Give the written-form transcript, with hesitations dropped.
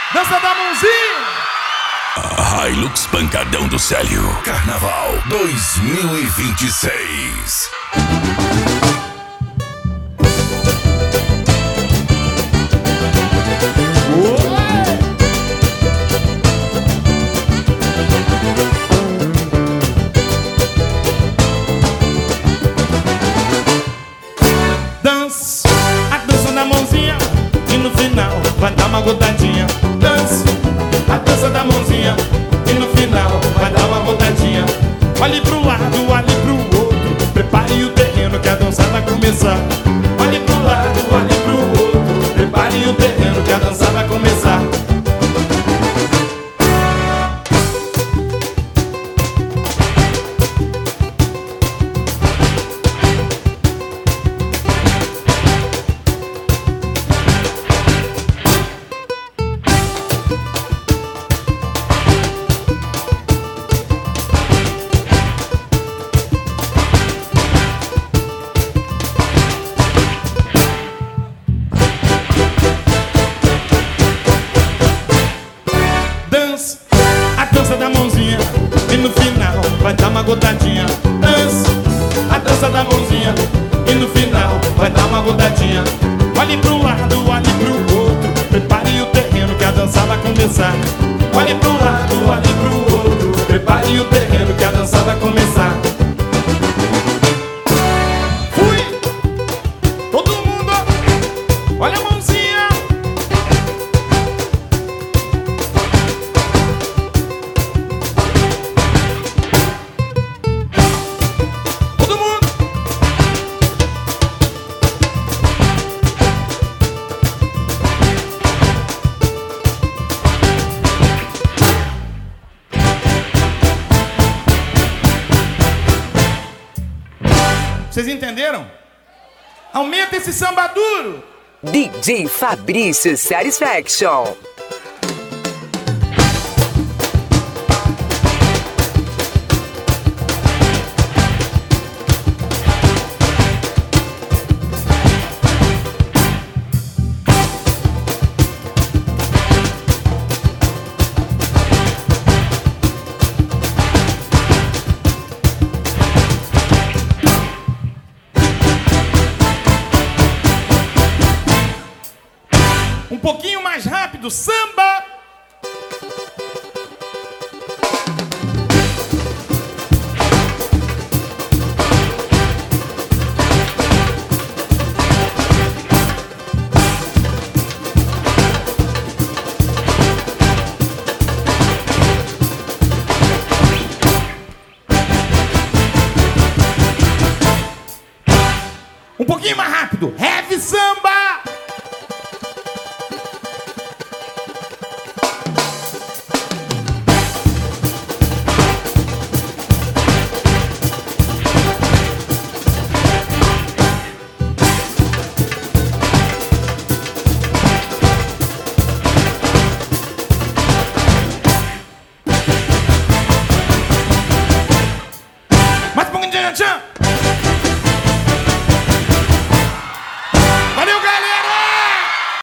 Dança da mãozinha. Hilux Pancadão do Célio. Carnaval 2026. Dança, a dança da mãozinha. E no final vai dar uma gotadinha. Dança, a dança da mãozinha. E no final vai dar uma gotadinha. Olhe pro lado, olhe pro outro. Prepare o terreno que a dança vai começar. Olhe pro lado, olhe pro outro. Prepare o terreno que a dança vai começar. A dança da mãozinha. E no final vai dar uma gotadinha. Dança, a dança da mãozinha. E no final vai dar uma gotadinha. Olhe pro lado, olhe pro outro. Prepare o terreno que a dança vai começar. Olhe pro lado, olhe pro outro. Prepare o terreno que a dança vai começar. Fui! Todo mundo, olha a mãozinha. Vocês entenderam? Aumenta esse samba duro. DJ Fabrício Satisfaction. Um pouquinho mais rápido, samba! Um pouquinho mais rápido, heavy samba!